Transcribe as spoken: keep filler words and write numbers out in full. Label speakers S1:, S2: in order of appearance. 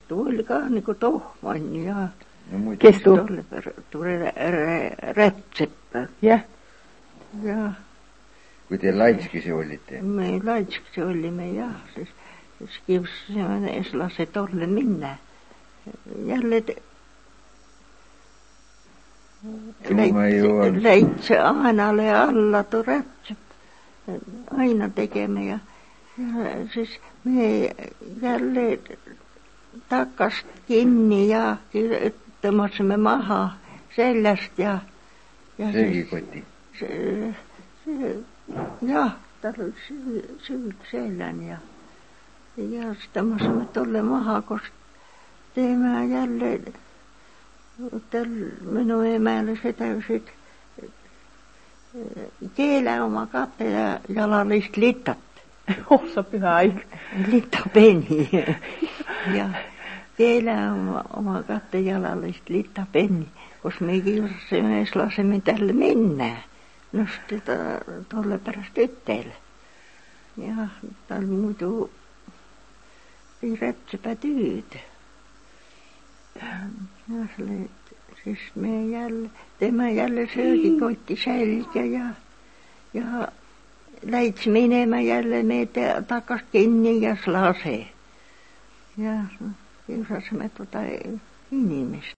S1: tuo oli ka niinku tohmanni ja
S2: No,
S3: Kes tuo?
S1: tuolle tuli rätseppä.
S3: Jah.
S1: Ja
S2: Kui te laitskisi olitte?
S1: me laitskisi olimme ja siis, siis kiusasimme eslase tolle minä. Jälle te,
S2: Tuuma ei ole.
S1: leitse ainalle alla tuo rätseppä. Aina tekemme ja, ja siis me jälleen takkas kiinni ja tõmbasime maha seljast ja, ja
S2: Seegi koti.
S1: se, se, jah, tal oli süü, süük selän ja, ja siis tõmbasime tolle maha, kus teeme jälle tal minu emälised täysid keele oma katte ja jalalist litat.
S3: Ossa pyhä aika.
S1: Littapenni. Ja keele oma, oma katte jalalist littapenni, kus me kiusasimme lasemme tälle minna. No sitä tolle pärast ütel. Ja tal muidu ei rätsepä tüüd. Ja selle, siis me jälle, teeme jälle söögikotti selga ja, ja läits minema jälle meitä takas kinni ja lase. Ja kiusasimme tuota inimistä.